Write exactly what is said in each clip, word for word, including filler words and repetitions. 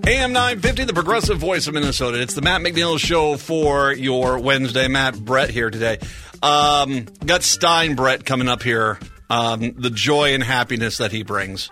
A M nine fifty, the progressive voice of Minnesota. It's the Matt McNeil Show for your Wednesday. Matt, Brett here today. Um, got Stein Brett coming up here. Um, the joy and happiness that he brings.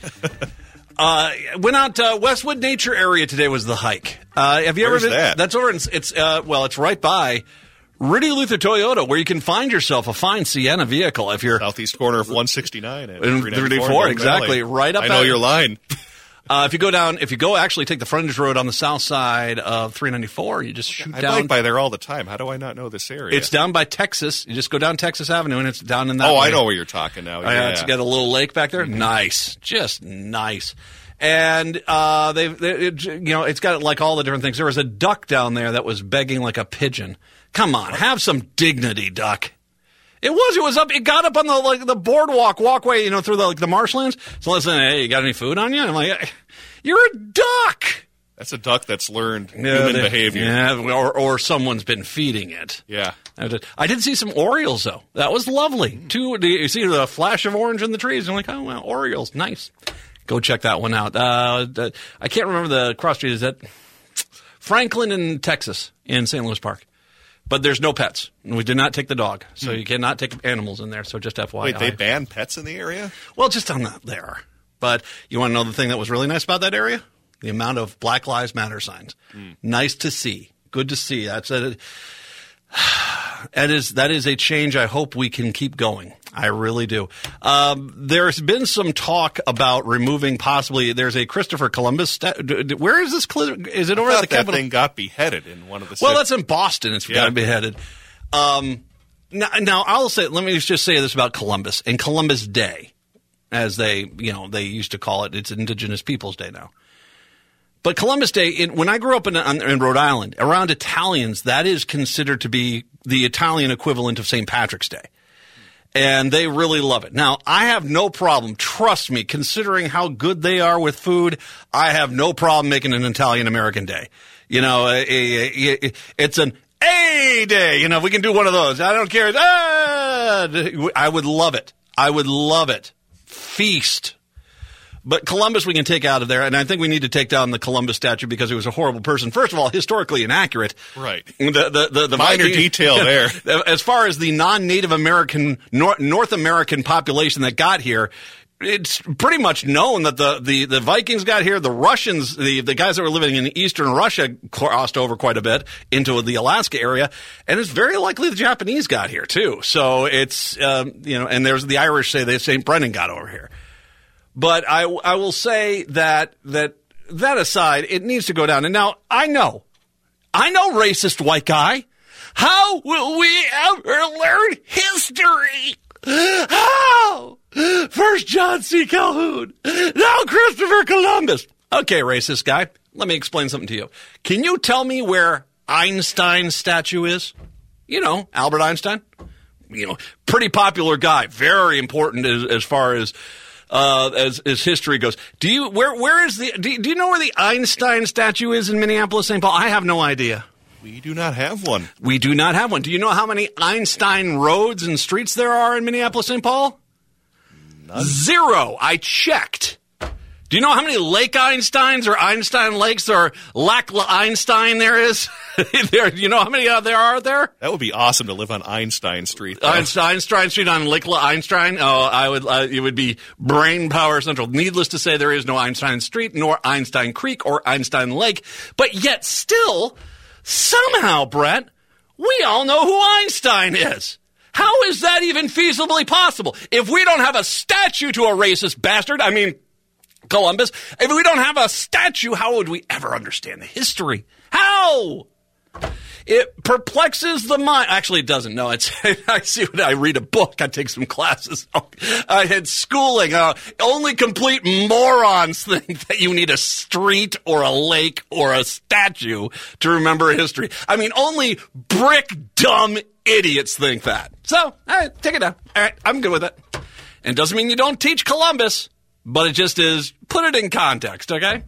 uh, went out to Westwood Nature Area today. Was the hike. Uh, have you Where's ever been? that? That's over in, it's, uh, well, it's right by Rudy Luther Toyota, where you can find yourself a fine Sienna vehicle if you're southeast corner of one sixty-nine and three ninety-four, exactly, right up. I know at, your line. uh, if you go down, if you go actually take the frontage road on the south side of three ninety-four, you just shoot I down. bike by there all the time. How do I not know this area? It's down by Texas. You just go down Texas Avenue, and it's down in that. Oh, way. I know where you're talking now. Yeah, Yeah, it's got a little lake back there. Mm-hmm. Nice, just nice. And uh, they've, they, it, you know, it's got like all the different things. There was a duck down there that was begging like a pigeon. Come on, have some dignity, duck. It was. It was up. It got up on the like the boardwalk walkway, you know, through the like the marshlands. So listen, hey, you got any food on you? And I'm like, you're a duck. That's a duck that's learned Yeah, human they, behavior. Yeah, or or someone's been feeding it. Yeah. I did, I did see some Orioles though. That was lovely. Two. Do you see the flash of orange in the trees? I'm like, oh well, Orioles, nice. Go check that one out. Uh, I can't remember the cross street. Is that Franklin in Texas in Saint Louis Park? But there's no pets. We did not take the dog, so you cannot take animals in there. So just F Y I. Wait, they ban pets in the area? Well, just on the there. But you want to know the thing that was really nice about that area? The amount of Black Lives Matter signs. Mm. Nice to see. Good to see. That's a, that is that is a change I hope we can keep going. I really do. Um, there's been some talk about removing possibly. There's a Christopher Columbus. Sta- Where is this? Is it over I at thought the that Capitol? thing got beheaded in one of the. Well, cities. that's in Boston. It's Yeah. got beheaded. Um, now, now I'll say. Let me just say this about Columbus and Columbus Day, as they you know they used to call it. It's Indigenous Peoples Day now. But Columbus Day, in, when I grew up in, in Rhode Island, around Italians, that is considered to be the Italian equivalent of Saint Patrick's Day. And they really love it. Now, I have no problem, trust me, considering how good they are with food, I have no problem making an Italian-American Day. You know, a, a, a, it's an A Day. You know, we can do one of those. I don't care. Ah, I would love it. I would love it. Feast. But Columbus we can take out of there, and I think we need to take down the Columbus statue because he was a horrible person. First of all, historically inaccurate. Right. The, the, the, the minor Viking, detail there. As far as the non-Native American, North, North American population that got here, it's pretty much known that the, the, the Vikings got here, the Russians, the, the guys that were living in eastern Russia crossed over quite a bit into the Alaska area, and it's very likely the Japanese got here too. So it's, um, you know, and there's the Irish say that Saint Brennan got over here. But I, I will say that, that, that aside, it needs to go down. And now, I know, I know racist white guy. How will we ever learn history? How? First John C. Calhoun. Now Christopher Columbus. Okay, racist guy, let me explain something to you. Can you tell me where Einstein's statue is? You know, Albert Einstein. You know, pretty popular guy. Very important as, as far as... Uh, as, as history goes. Do you, where, where is the, do, do you know where the Einstein statue is in Minneapolis, Saint Paul? I have no idea. We do not have one. We do not have one. Do you know how many Einstein roads and streets there are in Minneapolis, Saint Paul? None. Zero. I checked. Do you know how many Lake Einsteins or Einstein Lakes or Lac La Einstein there is? there, do you know how many uh, there are there? That would be awesome to live on Einstein Street. though. Einstein Street on Lake La Einstein. Oh, I would. Uh, it would be brain power central. Needless to say, there is no Einstein Street, nor Einstein Creek, or Einstein Lake. But yet, still, somehow, Brett, we all know who Einstein is. How is that even feasibly possible? If we don't have a statue to a racist bastard, I mean, Columbus, if we don't have a statue, how would we ever understand the history? How? It perplexes the mind. Actually, it doesn't. No, it's. I see when I read a book. I take some classes. I had schooling. Uh, only complete morons think that you need a street or a lake or a statue to remember history. I mean, only brick dumb idiots think that. So, all right, take it down. All right, I'm good with it. And it doesn't mean you don't teach Columbus, but it just is put it in context, okay?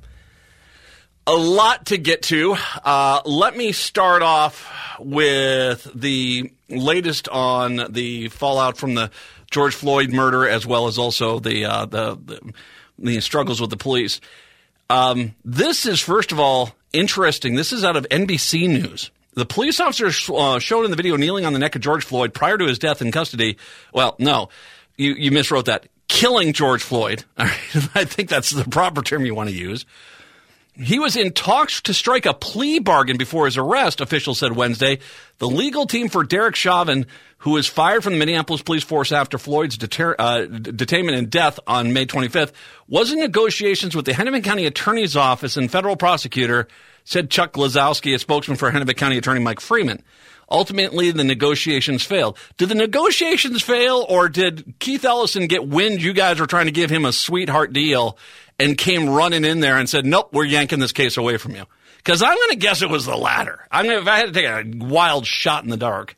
A lot to get to. Uh, let me start off with the latest on the fallout from the George Floyd murder, as well as also the uh, the, the the struggles with the police. Um, this is, first of all, interesting. This is out of N B C News. The police officer uh, shown in the video kneeling on the neck of George Floyd prior to his death in custody. Well, no, you, you miswrote that. Killing George Floyd. All right. I think that's the proper term you want to use. He was in talks to strike a plea bargain before his arrest, officials said Wednesday. The legal team for Derek Chauvin, who was fired from the Minneapolis police force after Floyd's deter- uh, detainment and death on May twenty-fifth, was in negotiations with the Hennepin County Attorney's Office and federal prosecutor, said Chuck Glazowski, a spokesman for Hennepin County Attorney Mike Freeman. Ultimately, the negotiations failed. Did the negotiations fail, or did Keith Ellison get wind you guys were trying to give him a sweetheart deal and came running in there and said, nope, we're yanking this case away from you? Because I'm going to guess it was the latter. I'm gonna, if I had to take a wild shot in the dark.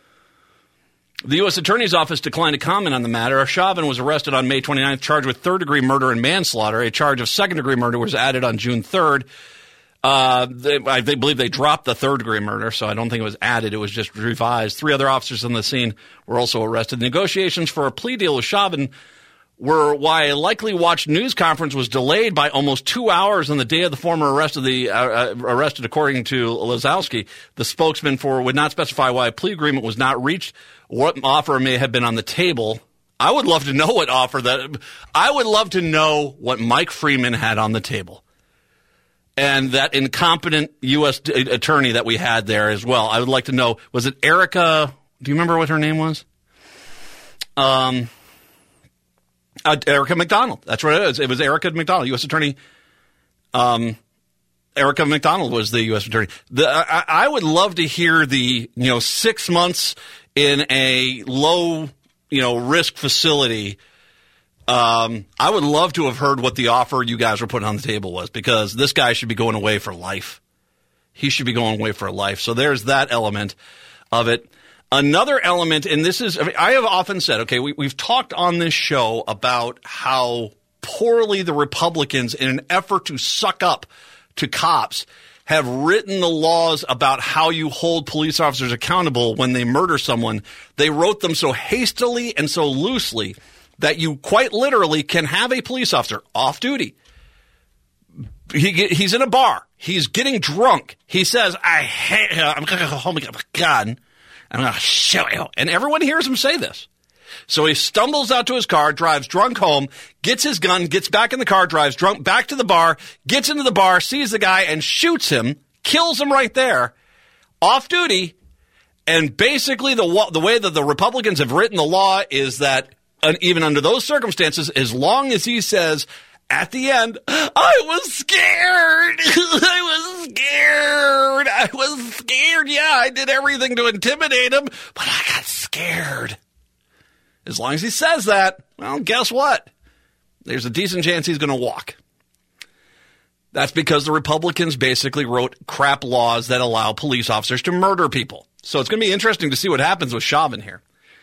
The U S Attorney's Office declined to comment on the matter. Chauvin was arrested on May twenty-ninth, charged with third-degree murder and manslaughter. A charge of second-degree murder was added on June third. Uh, they, I they believe they dropped the third-degree murder, so I don't think it was added. It was just revised. Three other officers on the scene were also arrested. Negotiations for a plea deal with Chauvin were why a likely watched news conference was delayed by almost two hours on the day of the former arrest of the uh, uh, arrested, according to Lazowski. The spokesman for would not specify why a plea agreement was not reached, what offer may have been on the table. I would love to know what offer that. I would love to know what Mike Freeman had on the table. And that incompetent U S attorney that we had there as well. I would like to know, was it Erica? Do you remember what her name was? Um, uh, Erica McDonald. That's what it is. It was Erica McDonald, U S attorney. Um, Erica McDonald was the U S attorney. The, I, I would love to hear the, you know, six months in a low, you know, risk facility. Um, I would love to have heard what the offer you guys were putting on the table was, because this guy should be going away for life. He should be going away for life. So there's that element of it. Another element, and this is, I, mean, I have often said, okay, we, we've talked on this show about how poorly the Republicans, in an effort to suck up to cops, have written the laws about how you hold police officers accountable when they murder someone. They wrote them so hastily and so loosely that you quite literally can have a police officer off duty. He he's in a bar. He's getting drunk. He says, "I hate. I'm going to go home and get a gun. I'm going to shoot you." And everyone hears him say this. So he stumbles out to his car, drives drunk home, gets his gun, gets back in the car, drives drunk back to the bar, gets into the bar, sees the guy, and shoots him, kills him right there, off duty. And basically, the the way that the Republicans have written the law is that, and even under those circumstances, as long as he says at the end, "I was scared, I was scared, I was scared, yeah, I did everything to intimidate him, but I got scared." As long as he says that, well, guess what? There's a decent chance he's going to walk. That's because the Republicans basically wrote crap laws that allow police officers to murder people. So it's going to be interesting to see what happens with Chauvin here.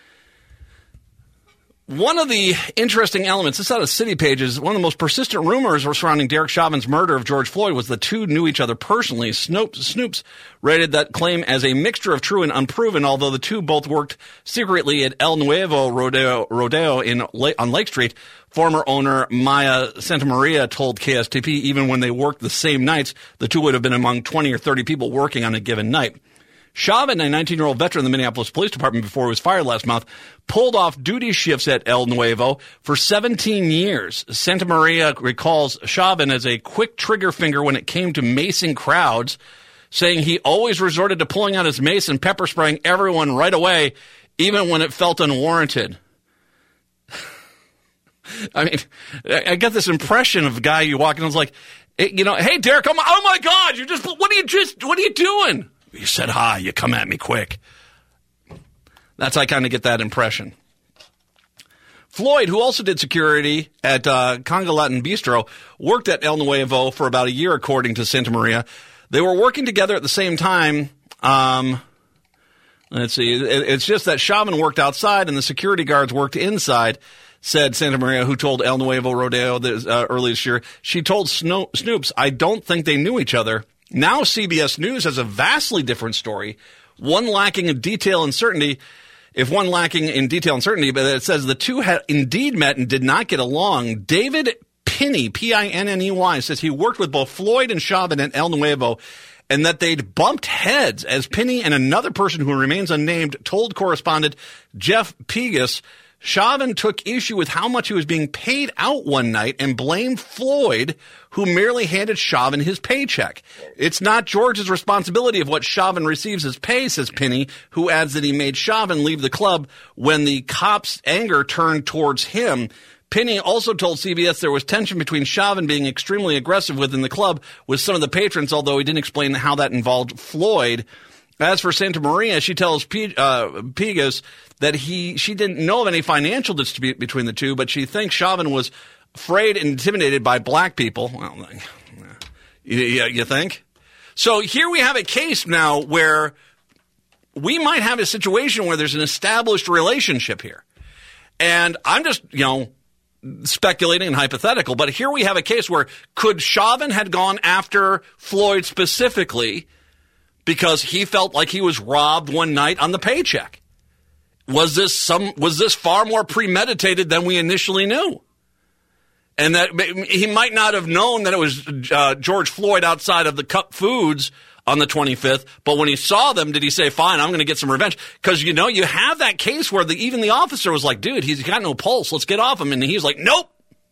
One of the interesting elements, this is out of City Pages, one of the most persistent rumors surrounding Derek Chauvin's murder of George Floyd was the two knew each other personally. Snopes, Snoops rated that claim as a mixture of true and unproven, although the two both worked secretly at El Nuevo Rodeo, Rodeo in, on Lake Street. Former owner Maya Santamaria told K S T P even when they worked the same nights, the two would have been among twenty or thirty people working on a given night. Chauvin, a nineteen-year-old veteran of the Minneapolis Police Department before he was fired last month, pulled off duty shifts at El Nuevo for seventeen years. Santamaria recalls Chauvin as a quick trigger finger when it came to macing crowds, saying he always resorted to pulling out his mace and pepper spraying everyone right away, even when it felt unwarranted. I mean, I get this impression of a guy you walk in and it's like, you know, "Hey, Derek, oh my, oh my God, you just, what are you just, what are you doing? You said hi, you come at me quick." That's, I kind of get that impression. Floyd, who also did security at uh, Conga Latin Bistro, worked at El Nuevo for about a year, according to Santamaria. They were working together at the same time. Um, let's see. It, it's just that Chauvin worked outside and the security guards worked inside, said Santamaria, who told El Nuevo Rodeo this, uh, early this year. She told Sno- Snoops, "I don't think they knew each other." Now C B S News has a vastly different story, one lacking in detail and certainty. If one lacking in detail and certainty, but it says the two had indeed met and did not get along. David Pinney, P I N N E Y, says he worked with both Floyd and Chauvin at El Nuevo and that they'd bumped heads as Pinney and another person who remains unnamed told correspondent Jeff Pegas. Chauvin took issue with how much he was being paid out one night and blamed Floyd, who merely handed Chauvin his paycheck. It's not George's responsibility of what Chauvin receives as pay, says Pinney, who adds that he made Chauvin leave the club when the cops' anger turned towards him. Pinney also told C B S there was tension between Chauvin being extremely aggressive within the club with some of the patrons, although he didn't explain how that involved Floyd. As for Santa Maria, she tells P- uh, Pegas that he she didn't know of any financial dispute between the two, but she thinks Chauvin was afraid and intimidated by black people. Well, you, you think? So here we have a case now where we might have a situation where there's an established relationship here. And I'm just, you know, speculating and hypothetical, but here we have a case where could Chauvin had gone after Floyd specifically because he felt like he was robbed one night on the paycheck? Was this some? Was this far more premeditated than we initially knew? And that he might not have known that it was uh, George Floyd outside of the Cup Foods on the twenty-fifth, but when he saw them, did he say, fine, I'm going to get some revenge? Because, you know, you have that case where the, even the officer was like, dude, he's got no pulse, let's get off him. And he's like, nope.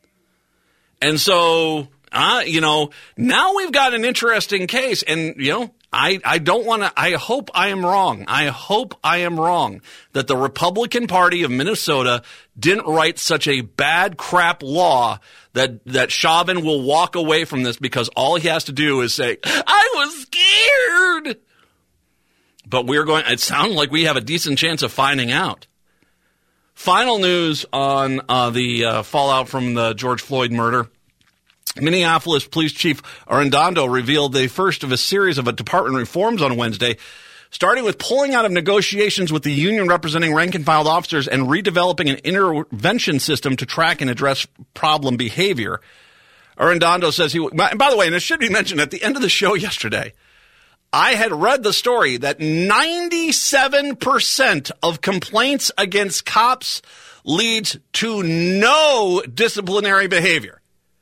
And so, uh, you know, now we've got an interesting case. And, you know, I, I don't want to, I hope I am wrong. I hope I am wrong that the Republican Party of Minnesota didn't write such a bad crap law that, that Chauvin will walk away from this because all he has to do is say, I was scared. But we're going, it sounds like we have a decent chance of finding out. Final news on uh, the uh, fallout from the George Floyd murder. Minneapolis Police Chief Arradondo revealed the first of a series of department reforms on Wednesday, starting with pulling out of negotiations with the union representing rank-and-file officers and redeveloping an intervention system to track and address problem behavior. Arradondo says he – and by the way, and it should be mentioned, at the end of the show yesterday, I had read the story that ninety-seven percent of complaints against cops leads to no disciplinary behavior.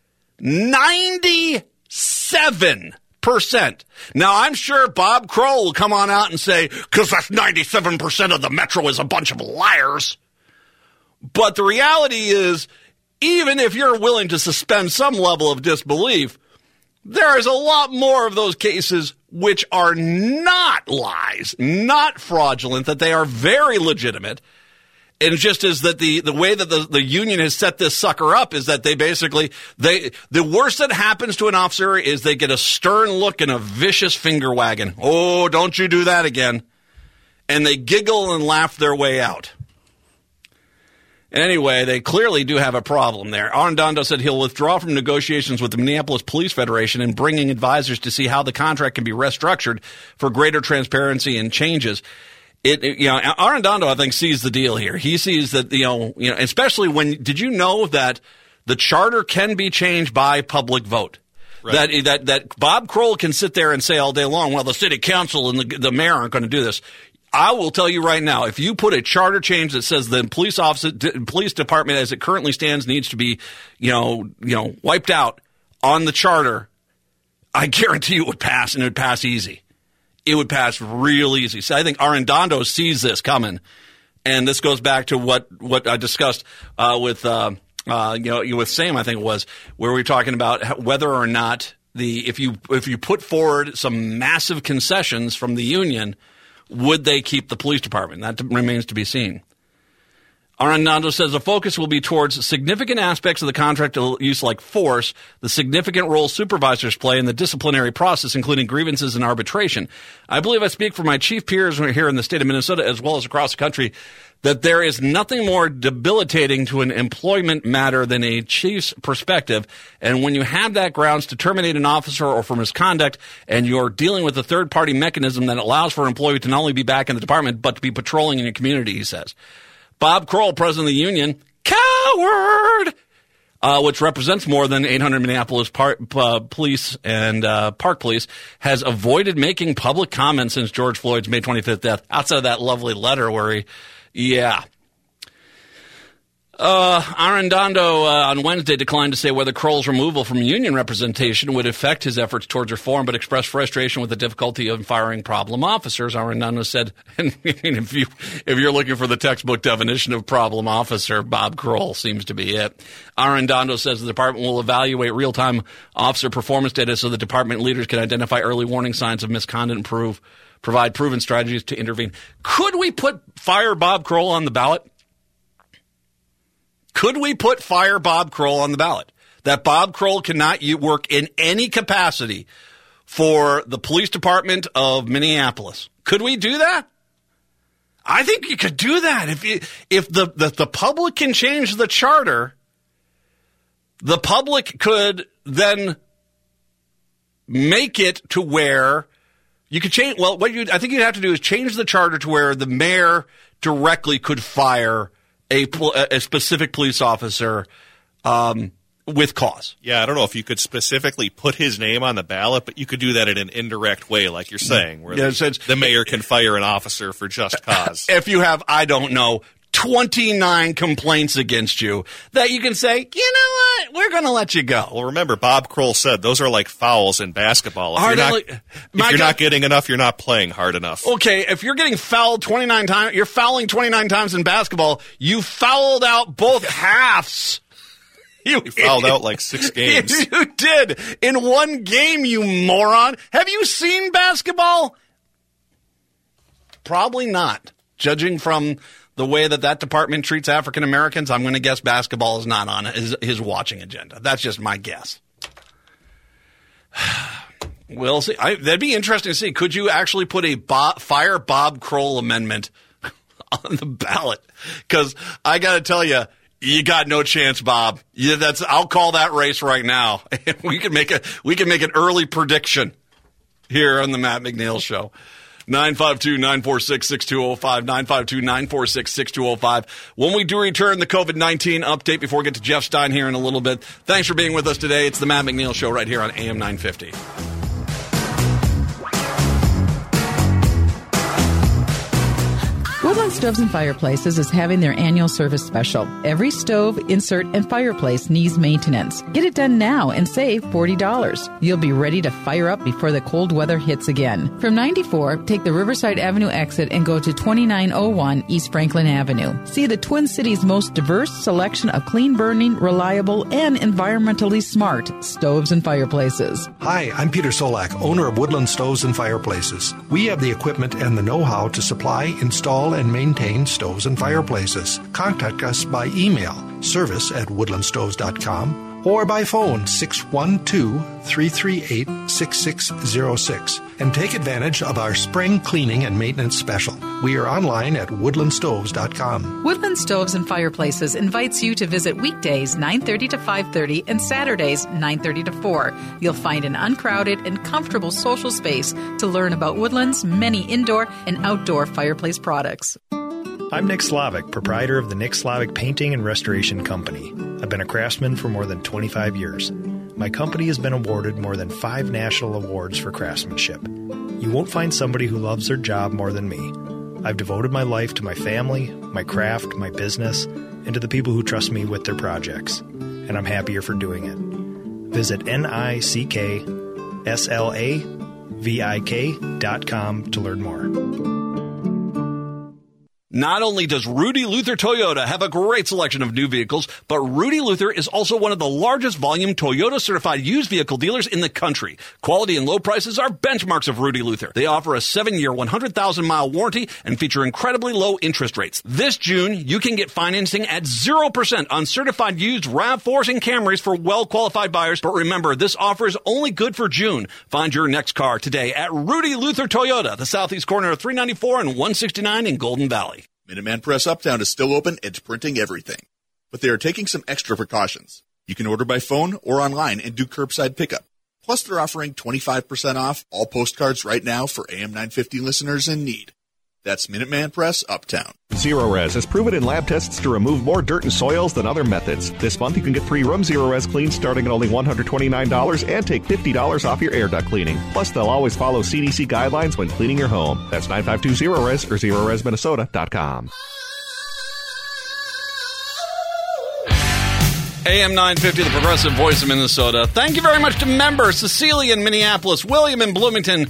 ninety-seven percent. Now, I'm sure Bob Kroll will come on out and say, because that's ninety-seven percent of the metro is a bunch of liars. But the reality is, even if you're willing to suspend some level of disbelief, there is a lot more of those cases which are not lies, not fraudulent, that they are very legitimate. And just as that the, the way that the, the union has set this sucker up is that they basically, they the worst that happens to an officer is they get a stern look and a vicious finger wagging. Oh, don't you do that again. And they giggle and laugh their way out. Anyway, they clearly do have a problem there. Arradondo said he'll withdraw from negotiations with the Minneapolis Police Federation and bringing advisors to see how the contract can be restructured for greater transparency and changes. It, it, you know, Arradondo, I think, sees the deal here. He sees that, you know, you know, especially when, did you know that the charter can be changed by public vote? Right. That, that, that Bob Kroll can sit there and say all day long, well, the city council and the, the mayor aren't going to do this. I will tell you right now, if you put a charter change that says the police office, police department as it currently stands needs to be, you know, you know, wiped out on the charter, I guarantee you it would pass, and it would pass easy. It would pass real easy. So I think Arradondo sees this coming, and this goes back to what, what I discussed uh, with uh, uh, you know with Sam, I think it was, where we were talking about whether or not the if you if you put forward some massive concessions from the union, would they keep the police department? That remains to be seen. Arradondo says the focus will be towards significant aspects of the contract use like force, the significant role supervisors play in the disciplinary process, including grievances and arbitration. I believe I speak for my chief peers here in the state of Minnesota as well as across the country that there is nothing more debilitating to an employment matter than a chief's perspective. And when you have that grounds to terminate an officer or for misconduct and you're dealing with a third-party mechanism that allows for an employee to not only be back in the department but to be patrolling in your community, he says. Bob Kroll, president of the union, coward, uh, which represents more than eight hundred Minneapolis par- uh, police and uh, park police, has avoided making public comments since George Floyd's May twenty-fifth death, outside of that lovely letter where he, yeah. Uh, Arredondo uh, on Wednesday declined to say whether Kroll's removal from union representation would affect his efforts towards reform, but expressed frustration with the difficulty of firing problem officers. Arredondo said, and if, you, if you're looking for the textbook definition of problem officer, Bob Kroll seems to be it. Arredondo says the department will evaluate real-time officer performance data so the department leaders can identify early warning signs of misconduct and prove, provide proven strategies to intervene. Could we put fire Bob Kroll on the ballot? Could we put fire Bob Kroll on the ballot? That Bob Kroll cannot work in any capacity for the police department of Minneapolis. Could we do that? I think you could do that. If you, if the, the, the public can change the charter, the public could then make it to where you could change. Well, what you I think you'd have to do is change the charter to where the mayor directly could fire A, a specific police officer um, with cause. Yeah, I don't know if you could specifically put his name on the ballot, but you could do that in an indirect way, like you're saying, where yeah, the, the mayor can fire an officer for just cause. If you have, I don't know, twenty-nine complaints against you, that you can say, you know what, we're going to let you go. Well, remember, Bob Kroll said those are like fouls in basketball. If you're, not, like, if you're not getting enough, you're not playing hard enough. Okay, if you're getting fouled twenty-nine times, you're fouling twenty-nine times in basketball, you fouled out both halves. You, you fouled out like six games. You did. In one game, you moron. Have you seen basketball? Probably not. Judging from the way that that department treats African Americans, I'm going to guess basketball is not on his, his watching agenda. That's just my guess. We'll see. I, that'd be interesting to see. Could you actually put a Bob, fire Bob Kroll amendment on the ballot? Because I got to tell you, you got no chance, Bob. Yeah, that's. I'll call that race right now. we can make a we can make an early prediction here on the Matt McNeil Show. nine five two, nine four six, six two zero five, nine five two, nine four six, six two zero five. When we do return, the covid nineteen update before we get to Jeff Stein here in a little bit. Thanks for being with us today. It's the Matt McNeil Show right here on A M nine fifty. Woodland Stoves and Fireplaces is having their annual service special. Every stove, insert, and fireplace needs maintenance. Get it done now and save forty dollars. You'll be ready to fire up before the cold weather hits again. From ninety-four, take the Riverside Avenue exit and go to twenty-nine oh one East Franklin Avenue. See the Twin Cities' most diverse selection of clean-burning, reliable, and environmentally smart stoves and fireplaces. Hi, I'm Peter Solak, owner of Woodland Stoves and Fireplaces. We have the equipment and the know-how to supply, install, and maintain stoves and fireplaces. Contact us by email, service at woodland stoves dot com, or by phone six one two, three three eight, six six zero six, and take advantage of our spring cleaning and maintenance special. We are online at woodland stoves dot com. Woodland Stoves and Fireplaces invites you to visit weekdays nine thirty to five thirty and Saturdays nine thirty to four. You'll find an uncrowded and comfortable social space to learn about Woodland's many indoor and outdoor fireplace products. I'm Nick Slavic, proprietor of the Nick Slavic Painting and Restoration Company. I've been a craftsman for more than twenty-five years. My company has been awarded more than five national awards for craftsmanship. You won't find somebody who loves their job more than me. I've devoted my life to my family, my craft, my business, and to the people who trust me with their projects. And I'm happier for doing it. Visit N I C K S L A V I K dot com to learn more. Not only does Rudy Luther Toyota have a great selection of new vehicles, but Rudy Luther is also one of the largest volume Toyota certified used vehicle dealers in the country. Quality and low prices are benchmarks of Rudy Luther. They offer a seven-year, one hundred thousand mile warranty and feature incredibly low interest rates. This June, you can get financing at zero percent on certified used RAV fours and Camrys for well-qualified buyers. But remember, this offer is only good for June. Find your next car today at Rudy Luther Toyota, the southeast corner of three ninety-four and one sixty-nine in Golden Valley. Minuteman Press Uptown is still open and printing everything, but they are taking some extra precautions. You can order by phone or online and do curbside pickup. Plus, they're offering twenty-five percent off all postcards right now for A M nine fifty listeners in need. That's Minuteman Press Uptown. Zero-Res has proven in lab tests to remove more dirt and soils than other methods. This month, you can get free room Zero-Res clean starting at only one hundred twenty-nine dollars and take fifty dollars off your air duct cleaning. Plus, they'll always follow C D C guidelines when cleaning your home. That's nine five two zero res or zero res minnesota dot com. A M nine fifty, the Progressive Voice of Minnesota. Thank you very much to members Cecilia in Minneapolis, William in Bloomington,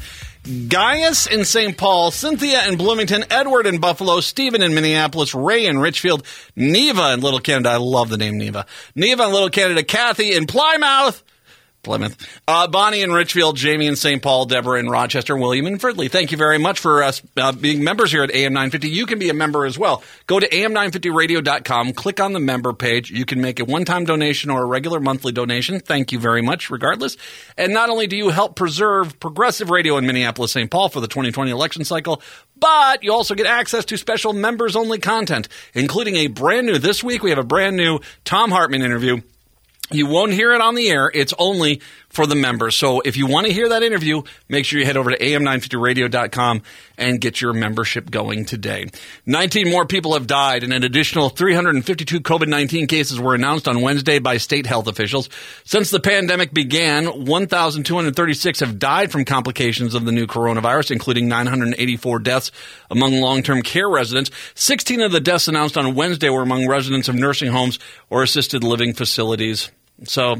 Gaius in Saint Paul, Cynthia in Bloomington, Edward in Buffalo, Stephen in Minneapolis, Ray in Richfield, Neva in Little Canada. I love the name Neva. Neva in Little Canada, Kathy in Plymouth. Plymouth. Uh, Bonnie in Richfield, Jamie in Saint Paul, Deborah in Rochester, William in Fridley. Thank you very much for us uh, being members here at A M nine fifty. You can be a member as well. Go to A M nine fifty radio dot com, click on the member page. You can make a one-time donation or a regular monthly donation. Thank you very much, regardless. And not only do you help preserve progressive radio in Minneapolis, Saint Paul for the twenty twenty election cycle, but you also get access to special members-only content, including a brand new, this week we have a brand new Tom Hartman interview. You won't hear it on the air. It's only for the members. So if you want to hear that interview, make sure you head over to A M nine fifty radio dot com and get your membership going today. nineteen more people have died, and an additional three hundred fifty-two COVID nineteen cases were announced on Wednesday by state health officials. Since the pandemic began, one thousand two hundred thirty-six have died from complications of the new coronavirus, including nine hundred eighty-four deaths among long-term care residents. sixteen of the deaths announced on Wednesday were among residents of nursing homes or assisted living facilities. So,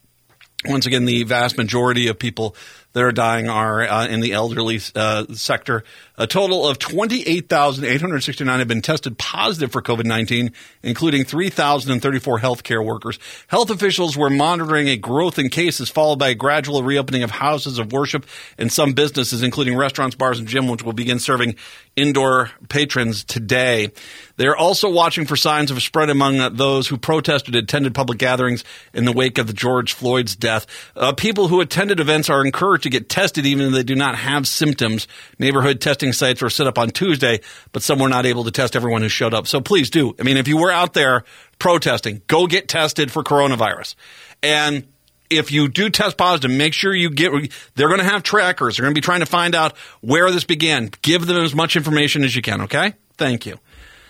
once again, the vast majority of people that are dying are uh, in the elderly uh, sector. A total of twenty-eight thousand eight hundred sixty-nine have been tested positive for COVID nineteen, including three thousand thirty-four healthcare workers. Health officials were monitoring a growth in cases followed by a gradual reopening of houses of worship and some businesses, including restaurants, bars, and gyms, which will begin serving indoor patrons today. They're also watching for signs of a spread among those who protested and attended public gatherings in the wake of the George Floyd's death. Uh, people who attended events are encouraged to get tested even if they do not have symptoms. Neighborhood testing sites were set up on Tuesday, but some were not able to test everyone who showed up. So please do. I mean, if you were out there protesting, go get tested for coronavirus. And if you do test positive, make sure you get – they're going to have trackers. They're going to be trying to find out where this began. Give them as much information as you can, okay? Thank you.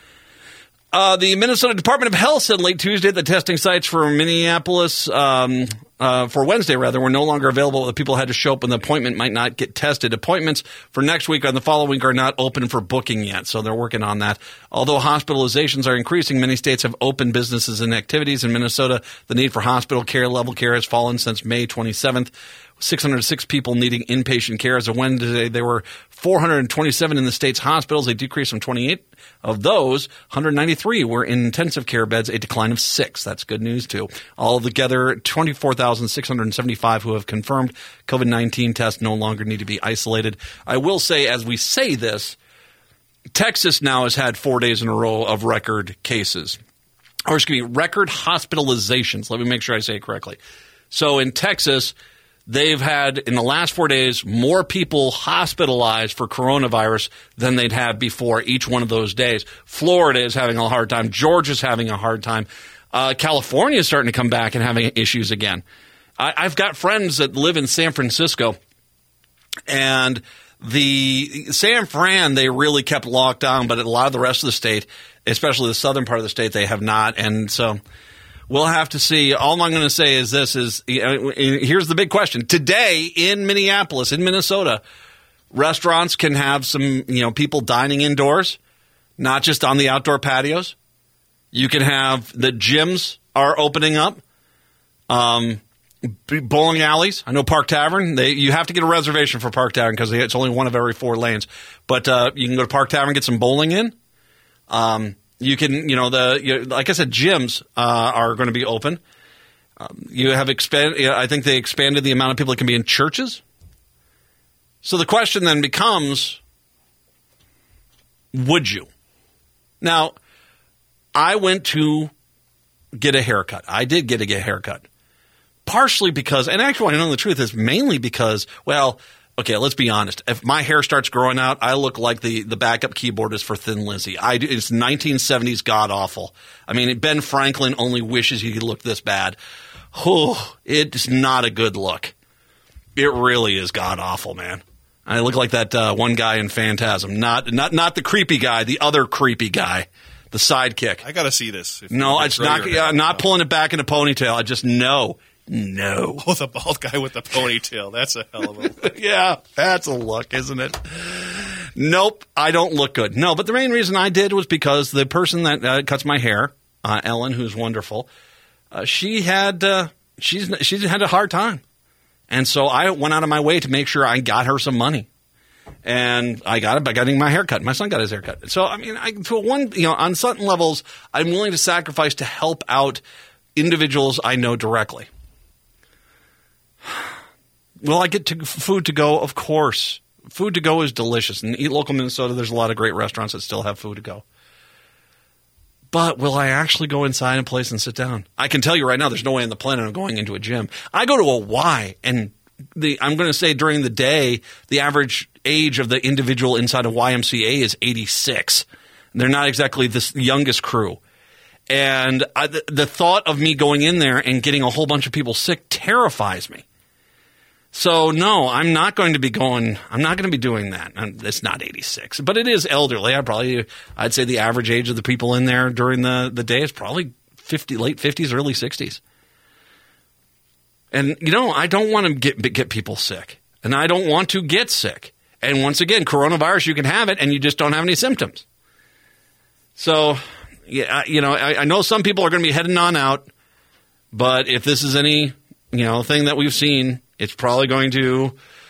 Uh, the Minnesota Department of Health said late Tuesday that testing sites for Minneapolis um, – Uh, for Wednesday, rather, were no longer available. The people had to show up and the appointment might not get tested. Appointments for next week and the following week are not open for booking yet, so they're working on that. Although hospitalizations are increasing, many states have opened businesses and activities. In Minnesota, the need for hospital care, level care, has fallen since May twenty-seventh. six hundred six people needing inpatient care. As of Wednesday, there were four hundred twenty-seven in the state's hospitals. They decreased from twenty-eight. Of those, one hundred ninety-three were in intensive care beds, a decline of six. That's good news, too. Altogether, twenty-four thousand six hundred seventy-five who have confirmed COVID nineteen tests no longer need to be isolated. I will say, as we say this, Texas now has had four days in a row of record cases. Or, excuse me, record hospitalizations. Let me make sure I say it correctly. So, in Texas, they've had, in the last four days, more people hospitalized for coronavirus than they'd had before each one of those days. Florida is having a hard time. Georgia's having a hard time. Uh, California is starting to come back and having issues again. I, I've got friends that live in San Francisco, and the San Fran, they really kept locked down, but a lot of the rest of the state, especially the southern part of the state, they have not. And so we'll have to see. All I'm going to say is this is, here's the big question. Today in Minneapolis, in Minnesota, restaurants can have some, you know, people dining indoors, not just on the outdoor patios. You can have the gyms are opening up. Um, bowling alleys. I know Park Tavern. They you have to get a reservation for Park Tavern because it's only one of every four lanes. But uh, you can go to Park Tavern and get some bowling in. Um, you can, you know, the you, like I said, gyms uh, are going to be open. Um, you have expand. I think they expanded the amount of people that can be in churches. So the question then becomes, would you? Now, I went to get a haircut. I did get a get a haircut. Partially because, and actually I know the truth is mainly because, well, okay, let's be honest. If my hair starts growing out, I look like the, the backup keyboardist for Thin Lizzy. I do, it's nineteen seventies god-awful. I mean, Ben Franklin only wishes he could look this bad. Oh, it's not a good look. It really is god-awful, man. I look like that uh, one guy in Phantasm. Not, not, not the creepy guy, the other creepy guy. The sidekick. I got to see this. No, it's not. Yeah, not pulling it back in a ponytail. I just no, no. Oh, the bald guy with the ponytail. That's a hell of a look. Yeah, that's a look, isn't it? Nope, I don't look good. No, but the main reason I did was because the person that uh, cuts my hair, uh, Ellen, who's wonderful, uh, she had uh, she's she's had a hard time, and so I went out of my way to make sure I got her some money, and I got it by getting my haircut. My son got his haircut. So I mean, I, to one you know, on certain levels, I'm willing to sacrifice to help out individuals I know directly. Will I get to food to go? Of course. Food to go is delicious. In Eat Local Minnesota, there's a lot of great restaurants that still have food to go. But will I actually go inside a place and sit down? I can tell you right now, there's no way on the planet I'm going into a gym. I go to a Y, and the I'm going to say during the day, the average age of the individual inside a Y M C A is eighty-six. They're not exactly the youngest crew. And I, the, the thought of me going in there and getting a whole bunch of people sick terrifies me. So, no, I'm not going to be going – I'm not going to be doing that. I'm, it's not eighty-six, but it is elderly. I probably – I'd say the average age of the people in there during the, the day is probably fifty, late fifties, early sixties. And, you know, I don't want to get get people sick, and I don't want to get sick. And once again, coronavirus, you can have it, and you just don't have any symptoms. So, yeah, you know, I, I know some people are going to be heading on out, but if this is any, you know, thing that we've seen – It's probably going to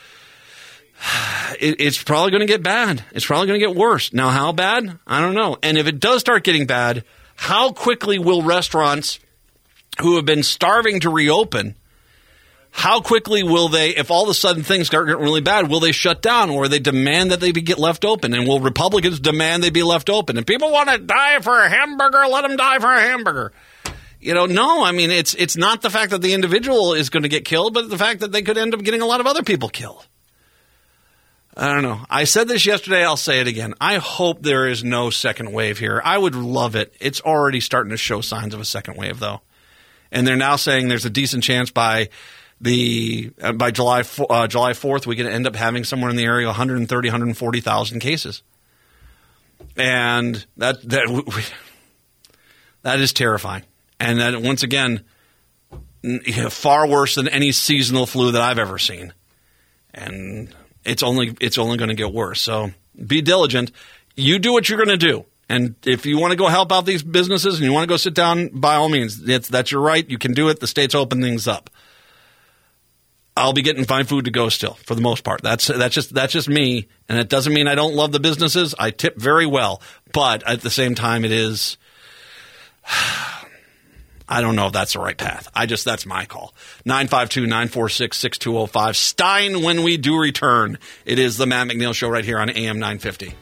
it, it's probably going to get bad. It's probably going to get worse. Now, how bad? I don't know. And if it does start getting bad, how quickly will restaurants who have been starving to reopen, how quickly will they, if all of a sudden things start getting really bad, will they shut down or they demand that they be get left open? And will Republicans demand they be left open? If people want to die for a hamburger, let them die for a hamburger. You know, no, I mean, it's it's not the fact that the individual is going to get killed, but the fact that they could end up getting a lot of other people killed. I don't know. I said this yesterday. I'll say it again. I hope there is no second wave here. I would love it. It's already starting to show signs of a second wave, though. And they're now saying there's a decent chance by the uh, by July uh, July fourth, we can end up having somewhere in the area one hundred thirty, one hundred forty thousand cases. And that that we, that is terrifying. And then once again, far worse than any seasonal flu that I've ever seen. And it's only it's only going to get worse. So be diligent. You do what you're going to do. And if you want to go help out these businesses and you want to go sit down, by all means, it's, that's your right. You can do it. The state's open things up. I'll be getting fine food to go still, for the most part. That's that's just that's just me. And it doesn't mean I don't love the businesses. I tip very well. But at the same time, it is – I don't know if that's the right path. I just, that's my call. nine five two, nine four six, six two zero five. Stein when we do return. It is the Matt McNeil Show right here on A M nine fifty.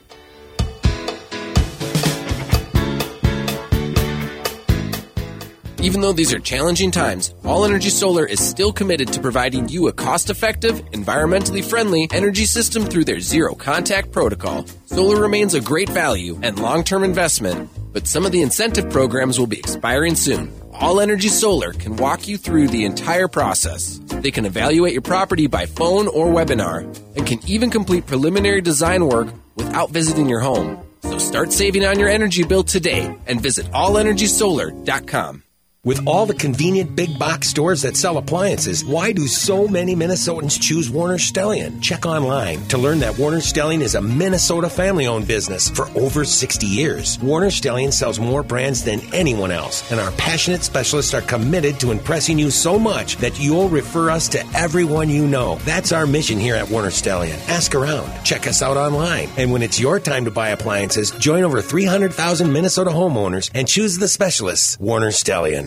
Even though these are challenging times, All Energy Solar is still committed to providing you a cost-effective, environmentally friendly energy system through their zero-contact protocol. Solar remains a great value and long-term investment, but some of the incentive programs will be expiring soon. All Energy Solar can walk you through the entire process. They can evaluate your property by phone or webinar and can even complete preliminary design work without visiting your home. So start saving on your energy bill today and visit all energy solar dot com. With all the convenient big box stores that sell appliances, why do so many Minnesotans choose Warner Stellian? Check online to learn that Warner Stellian is a Minnesota family-owned business for over sixty years. Warner Stellian sells more brands than anyone else, and our passionate specialists are committed to impressing you so much that you'll refer us to everyone you know. That's our mission here at Warner Stellian. Ask around, check us out online, and when it's your time to buy appliances, join over three hundred thousand Minnesota homeowners and choose the specialists, Warner Stellian.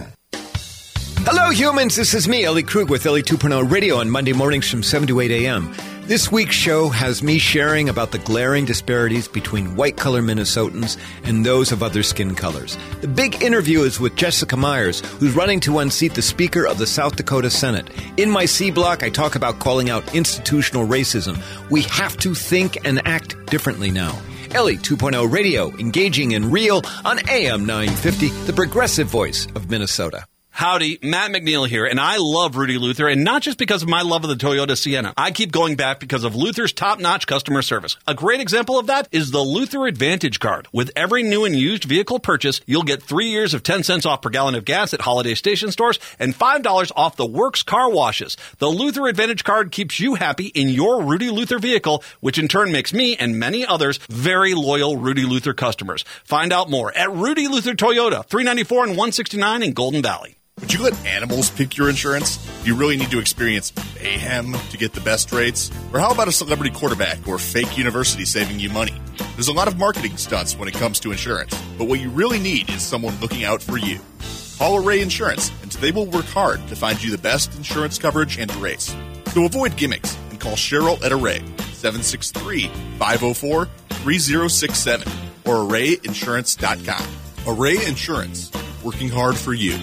Hello, humans. This is me, Ellie Krug, with Ellie two point oh Radio on Monday mornings from seven to eight a.m. This week's show has me sharing about the glaring disparities between white-collar Minnesotans and those of other skin colors. The big interview is with Jessica Myers, who's running to unseat the Speaker of the South Dakota Senate. In my C Block, I talk about calling out institutional racism. We have to think and act differently now. Ellie two point oh Radio, engaging and real on A M nine fifty, the progressive voice of Minnesota. Howdy, Matt McNeil here, and I love Rudy Luther, and not just because of my love of the Toyota Sienna. I keep going back because of Luther's top-notch customer service. A great example of that is the Luther Advantage Card. With every new and used vehicle purchase, you'll get three years of ten cents off per gallon of gas at holiday station stores and five dollars off the Works car washes. The Luther Advantage Card keeps you happy in your Rudy Luther vehicle, which in turn makes me and many others very loyal Rudy Luther customers. Find out more at Rudy Luther Toyota, three ninety-four and one sixty-nine in Golden Valley. Would you let animals pick your insurance? Do you really need to experience mayhem to get the best rates? Or how about a celebrity quarterback or fake university saving you money? There's a lot of marketing stunts when it comes to insurance, but what you really need is someone looking out for you. Call Array Insurance, and they will work hard to find you the best insurance coverage and rates. So avoid gimmicks and call Cheryl at Array, seven six three, five oh four, three oh six seven, or array insurance dot com. Array Insurance, working hard for you.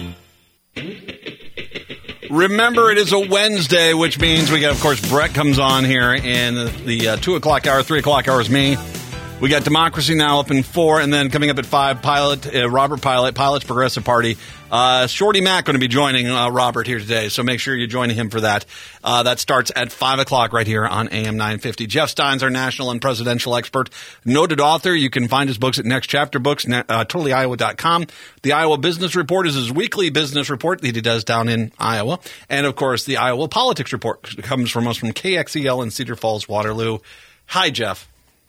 Remember, it is a Wednesday, which means we got, of course, Brett comes on here in the, the uh, two o'clock hour, three o'clock hour is me. We got Democracy Now! Up in four, and then coming up at five, Pilot, uh, Robert Pilot, Pilot's Progressive Party. Uh, Shorty Mac going to be joining uh, Robert here today, so make sure you join him for that. Uh, that starts at five o'clock right here on A M nine fifty. Jeff Stein's our national and presidential expert, noted author. You can find his books at Next Chapter Books, uh, totally iowa dot com. The Iowa Business Report is his weekly business report that he does down in Iowa. And, of course, the Iowa Politics Report comes from us from K X E L in Cedar Falls, Waterloo. Hi, Jeff.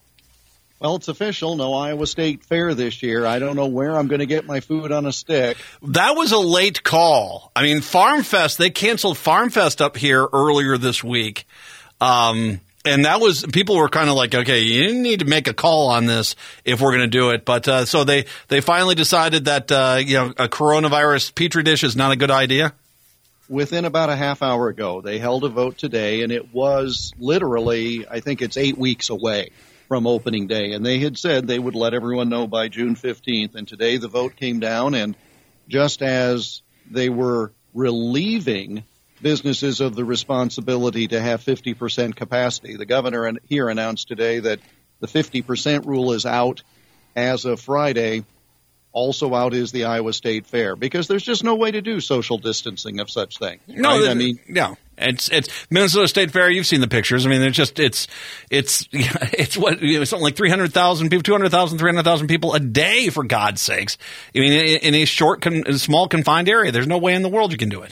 Well, it's official. No Iowa State Fair this year. I don't know where I'm going to get my food on a stick. That was a late call. I mean, Farm Fest, they canceled Farm Fest up here earlier this week. Um, and that was, people were kind of like, okay, you need to make a call on this if we're going to do it. But uh, so they, they finally decided that, uh, you know, a coronavirus petri dish is not a good idea. Within about a half hour ago, they held a vote today, and it was literally, I think it's eight weeks away from opening day, and they had said they would let everyone know by June fifteenth, and today the vote came down, and just as they were relieving businesses of the responsibility to have fifty percent capacity, the governor here announced today that the fifty percent rule is out as of Friday. Also out is the Iowa State Fair, because there's just no way to do social distancing of such things. No, right? I mean, no. It's it's Minnesota State Fair. You've seen the pictures. I mean, it's just it's it's it's what you know, something like three hundred thousand people, two hundred thousand, three hundred thousand people a day, for God's sakes. I mean, in, in a short, con, small, confined area, there's no way in the world you can do it.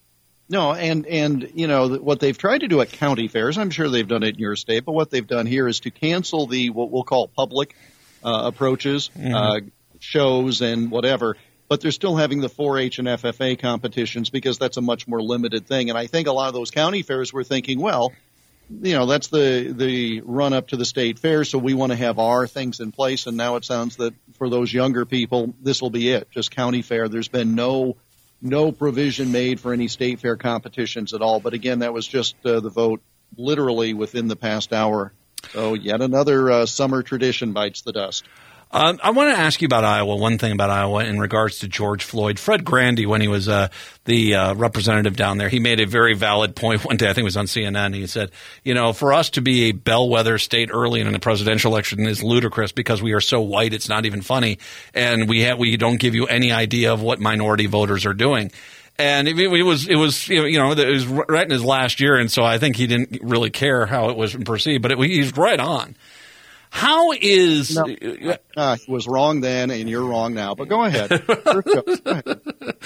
No, and and you know what they've tried to do at county fairs. I'm sure they've done it in your state, but what they've done here is to cancel the what we'll call public uh, approaches. Mm-hmm. Uh, shows and whatever, but they're still having the four H and F F A competitions because that's a much more limited thing. And I think a lot of those county fairs were thinking, well, you know, that's the, the run up to the state fair, so we want to have our things in place. And now it sounds that for those younger people, this will be it, just county fair. There's been no no provision made for any state fair competitions at all. But again, that was just uh, the vote literally within the past hour. So yet another uh, summer tradition bites the dust. Uh, I want to ask you about Iowa, one thing about Iowa in regards to George Floyd. Fred Grandy, when he was uh, the uh, representative down there, he made a very valid point one day. I think it was on C N N. He said, you know, for us to be a bellwether state early in a presidential election is ludicrous because we are so white it's not even funny. And we have, we don't give you any idea of what minority voters are doing. And it, it was, it was, you know, it was right in his last year. And so I think he didn't really care how it was perceived, but it, he's right on. How is no, uh, he was wrong then, and you're wrong now? But go ahead. Go ahead.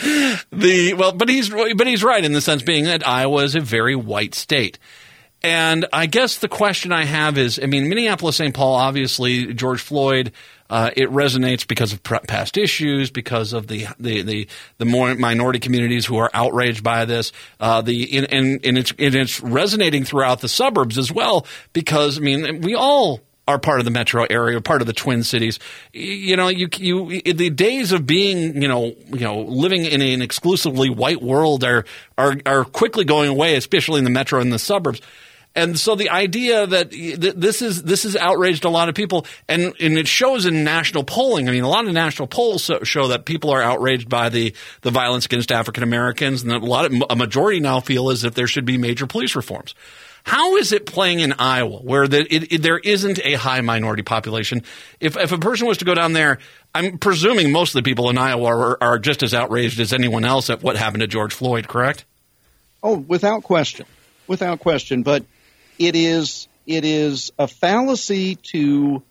The well, but he's but he's right in the sense being that Iowa is a very white state, and I guess the question I have is, I mean, Minneapolis, Saint Paul, obviously George Floyd, uh, it resonates because of past issues, because of the the the, the more minority communities who are outraged by this, uh, the and and, and it's and it's resonating throughout the suburbs as well, because I mean we all are part of the metro area, part of the Twin Cities. You know, you you the days of being, you know, you know, living in an exclusively white world are are are quickly going away, especially in the metro and the suburbs. And so the idea that this is this has outraged a lot of people, and and it shows in national polling. I mean, a lot of national polls show that people are outraged by the the violence against African Americans, and a lot of a majority now feel as if there should be major police reforms. How is it playing in Iowa, where the, it, it, there isn't a high minority population? If, if a person was to go down there, I'm presuming most of the people in Iowa are, are just as outraged as anyone else at what happened to George Floyd, correct? Oh, without question, without question. But it is it is a fallacy to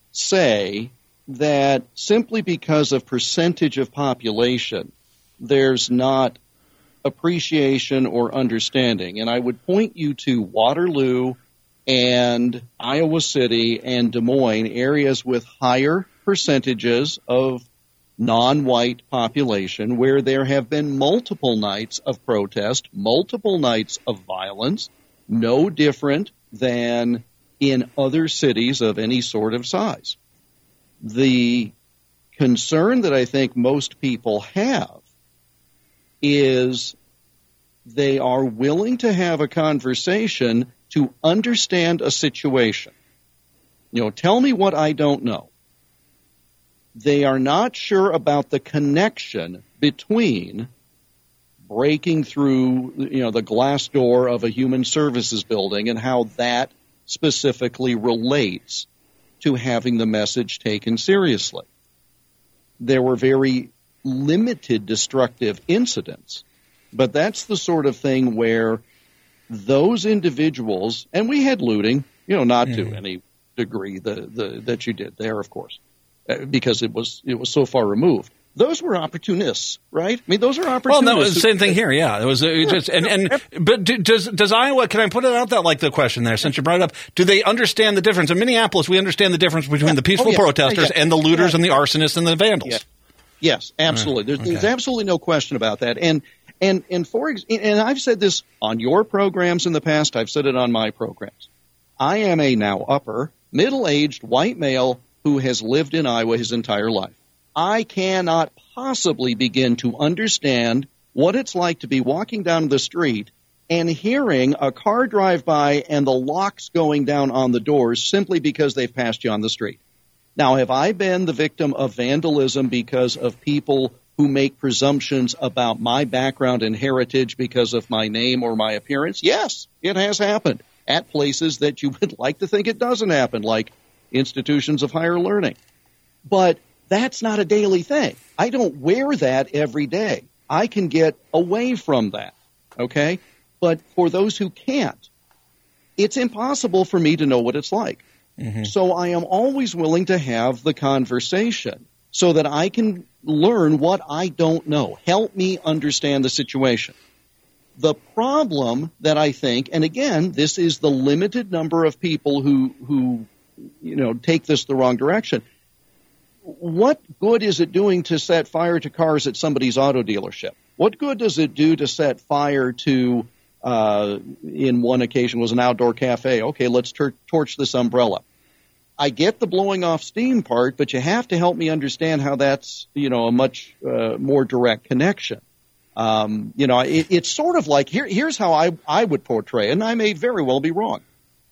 say that simply because of percentage of population, there's not appreciation or understanding. And I would point you to Waterloo and Iowa City and Des Moines, areas with higher percentages of non-white population where there have been multiple nights of protest, multiple nights of violence, no different than in other cities of any sort of size. The concern that I think most people have is they are willing to have a conversation to understand a situation. You know, tell me what I don't know. They are not sure about the connection between breaking through, you know, the glass door of a human services building and how that specifically relates to having the message taken seriously. There were very limited destructive incidents, but that's the sort of thing where those individuals, and we had looting, you know, not mm-hmm. to any degree the, the, that you did there, of course, because it was it was so far removed. Those were opportunists, right? I mean, those are opportunists. Well, no, the same thing here. Yeah, it was it just and and but does does Iowa? Can I put it out that like the question there since you brought it up? Do they understand the difference in Minneapolis? We understand the difference between yeah. the peaceful oh, yeah. yeah. protesters Yeah. and the looters yeah. and the arsonists and the vandals. Yeah. Yes, absolutely. There's, okay. there's absolutely no question about that. And and and for and I've said this on your programs in the past. I've said it on my programs. I am a now upper middle-aged white male who has lived in Iowa his entire life. I cannot possibly begin to understand what it's like to be walking down the street and hearing a car drive by and the locks going down on the doors simply because they've passed you on the street. Now, have I been the victim of vandalism because of people who make presumptions about my background and heritage because of my name or my appearance? Yes, it has happened at places that you would like to think it doesn't happen, like institutions of higher learning. But that's not a daily thing. I don't wear that every day. I can get away from that, okay? But for those who can't, it's impossible for me to know what it's like. Mm-hmm. So I am always willing to have the conversation so that I can learn what I don't know. Help me understand the situation. The problem that I think, and again, this is the limited number of people who, who you know, take this the wrong direction. What good is it doing to set fire to cars at somebody's auto dealership? What good does it do to set fire to, uh, in one occasion was an outdoor cafe? Okay, let's tor- torch this umbrella. I get the blowing off steam part, but you have to help me understand how that's, you know, a much uh, more direct connection. Um, you know, it, it's sort of like, here, here's how I, I would portray, and I may very well be wrong.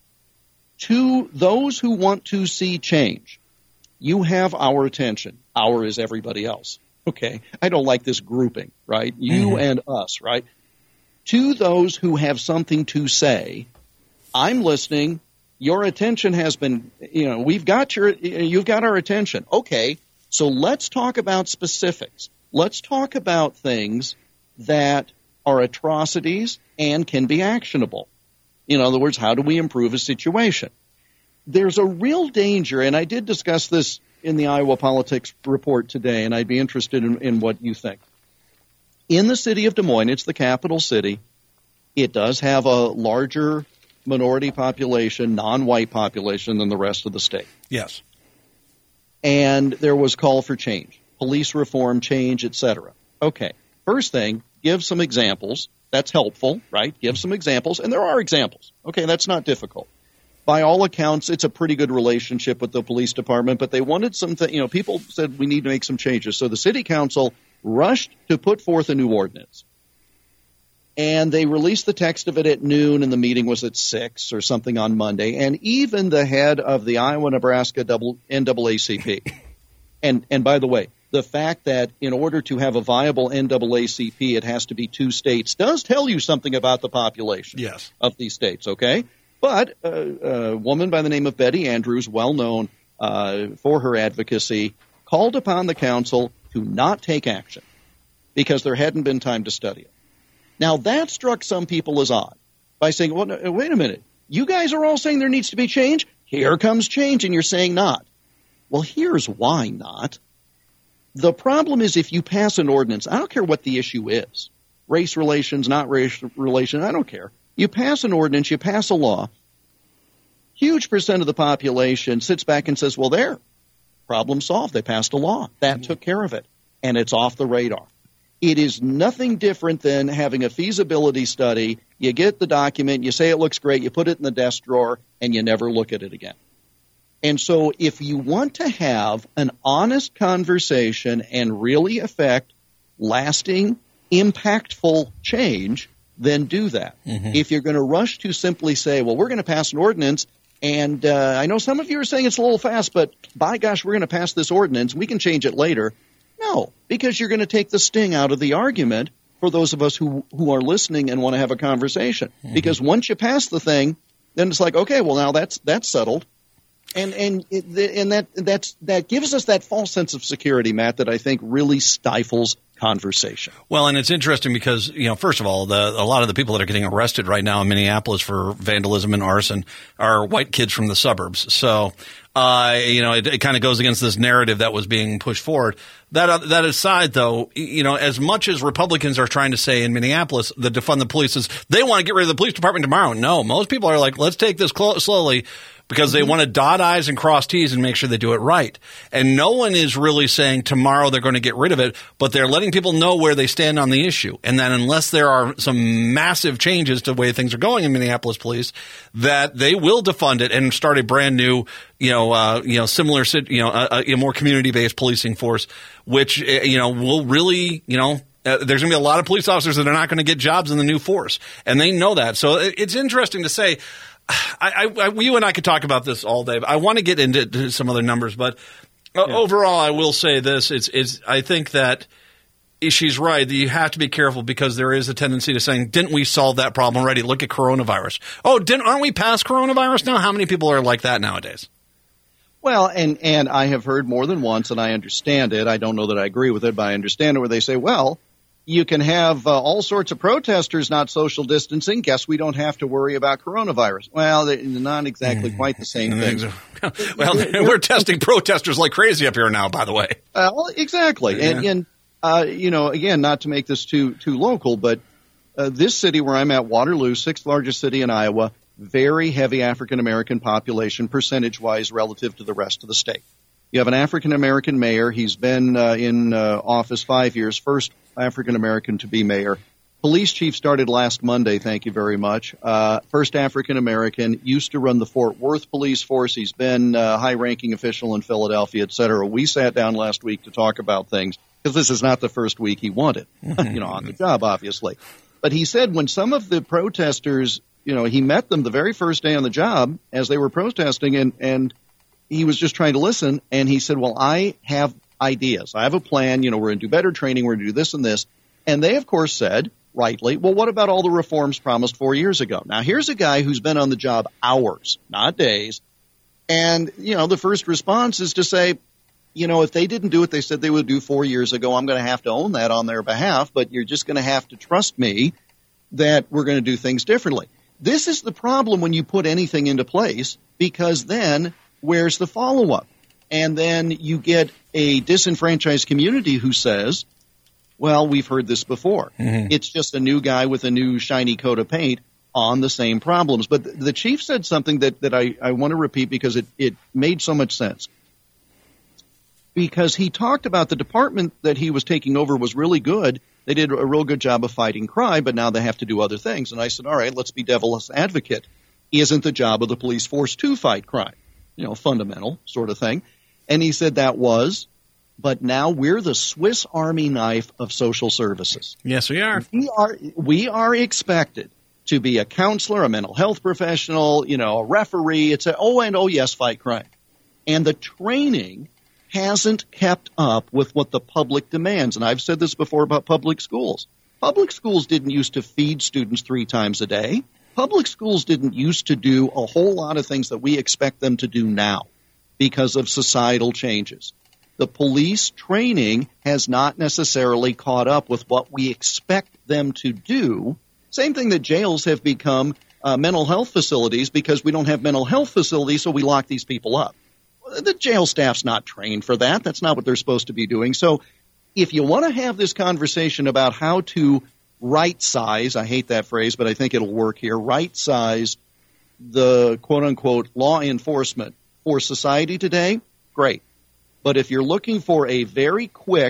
To those who want to see change, you have our attention. Our is everybody else. Okay. I don't like this grouping, right? You mm-hmm. and us, right? To those who have something to say, I'm listening. Your attention has been, you know, we've got your, you've got our attention. Okay. So let's talk about specifics. Let's talk about things that are atrocities and can be actionable. In other words, how do we improve a situation? There's a real danger, and I did discuss this in the Iowa Politics Report today, and I'd be interested in, in what you think. In the city of Des Moines, it's the capital city. It does have a larger minority population, non-white population than the rest of the state. Yes. And there was call for change, police reform, change, et cetera. Okay. First thing, give some examples. That's helpful, right? Give some examples, and there are examples. Okay, that's not difficult. By all accounts, it's a pretty good relationship with the police department, but they wanted some, th- you know, people said we need to make some changes. So the city council rushed to put forth a new ordinance. And they released the text of it at noon, and the meeting was at six or something on Monday. And even the head of the Iowa-Nebraska N double A C P, and, and by the way, the fact that in order to have a viable N double A C P, it has to be two states, does tell you something about the population yes. of these states, okay? But uh, a woman by the name of Betty Andrews, well known uh, for her advocacy, called upon the council to not take action because there hadn't been time to study it. Now, that struck some people as odd by saying, well, no, wait a minute. You guys are all saying there needs to be change? Here comes change, and you're saying not. Well, here's why not. The problem is if you pass an ordinance, I don't care what the issue is, race relations, not race relations, I don't care. You pass an ordinance, you pass a law, huge percent of the population sits back and says, well, there, problem solved. They passed a law. That mm-hmm. took care of it. and it's off the radar. It is nothing different than having a feasibility study. You get the document, you say it looks great, you put it in the desk drawer, and you never look at it again. And so if you want to have an honest conversation and really affect lasting, impactful change, then do that. Mm-hmm. If you're going to rush to simply say, well, we're going to pass an ordinance, and uh, I know some of you are saying it's a little fast, but by gosh, we're going to pass this ordinance, we can change it later. No, because you're going to take the sting out of the argument for those of us who, who are listening and want to have a conversation. Mm-hmm. Because once you pass the thing, then it's like, okay, well, now that's that's settled. And and it, and that that's that gives us that false sense of security, Matt, that I think really stifles conversation. Well, and it's interesting because, you know, first of all, the, a lot of the people that are getting arrested right now in Minneapolis for vandalism and arson are white kids from the suburbs. So, uh, you know, it, it kind of goes against this narrative that was being pushed forward. That that aside, though, you know, as much as Republicans are trying to say in Minneapolis that defund the police is they want to get rid of the police department tomorrow. No, most people are like, let's take this clo- slowly. Because they want to dot I's and cross T's and make sure they do it right. And no one is really saying tomorrow they're going to get rid of it, but they're letting people know where they stand on the issue. And that unless there are some massive changes to the way things are going in Minneapolis police, that they will defund it and start a brand new, you know, uh, you know, similar, you know, a, a more community-based policing force, which, you know, will really, you know, Uh, there's going to be a lot of police officers that are not going to get jobs in the new force. And they know that. So it, it's interesting to say, I, I, I, you and I could talk about this all day. But I want to get into some other numbers, but uh, yeah. overall, I will say this: it's, it's. I think that she's right that you have to be careful because there is a tendency to saying, "Didn't we solve that problem already? Look at coronavirus. Oh, didn't aren't we past coronavirus now? How many people are like that nowadays?" Well, and and I have heard more than once, and I understand it. I don't know that I agree with it, but I understand it. Where they say, "Well, you can have uh, all sorts of protesters not social distancing. Guess we don't have to worry about coronavirus." Well, they're not exactly quite the same thing. Well, we're testing protesters like crazy up here now, by the way. Uh, well, exactly. Yeah. And, and uh, you know, again, not to make this too too local, but uh, this city where I'm at, Waterloo, sixth largest city in Iowa, very heavy African-American population percentage-wise relative to the rest of the state. You have an African-American mayor. He's been uh, in uh, office five years, first African-American to be mayor. Police chief started last Monday, thank you very much. Uh, first African-American, used to run the Fort Worth police force. He's been a high-ranking official in Philadelphia, et cetera. We sat down last week to talk about things because this is not the first week he wanted, you know, on the job, obviously. But he said when some of the protesters, you know, he met them the very first day on the job as they were protesting and, and he was just trying to listen, and he said, well, I have ideas. I have a plan. You know, we're going to do better training. We're going to do this and this. And they, of course, said, rightly, well, what about all the reforms promised four years ago? Now, here's a guy who's been on the job hours, not days. And, you know, the first response is to say, you know, if they didn't do what they said they would do four years ago, I'm going to have to own that on their behalf. But you're just going to have to trust me that we're going to do things differently. This is the problem when you put anything into place, because then where's the follow-up? And then you get a disenfranchised community who says, well, we've heard this before. Mm-hmm. It's just a new guy with a new shiny coat of paint on the same problems. But the, the chief said something that, that I, I want to repeat because it, it made so much sense. Because he talked about the department that he was taking over was really good. They did a real good job of fighting crime, but now they have to do other things. And I said, all right, let's be devil's advocate. Isn't the job of the police force to fight crime? You know, fundamental sort of thing. And he said that was, but now we're the Swiss Army knife of social services. Yes, we are. We are, we are expected to be a counselor, a mental health professional, you know, a referee. It's a, oh, and oh, yes, fight crime. And the training hasn't kept up with what the public demands. And I've said this before about public schools. Public schools didn't used to feed students three times a day. Public schools didn't used to do a whole lot of things that we expect them to do now because of societal changes. The police training has not necessarily caught up with what we expect them to do. Same thing that jails have become uh, mental health facilities because we don't have mental health facilities, so we lock these people up. The jail staff's not trained for that. That's not what they're supposed to be doing. So if you want to have this conversation about how to right size, I hate that phrase, but I think it'll work here, right size the quote unquote law enforcement for society today, great. But if you're looking for a very quick,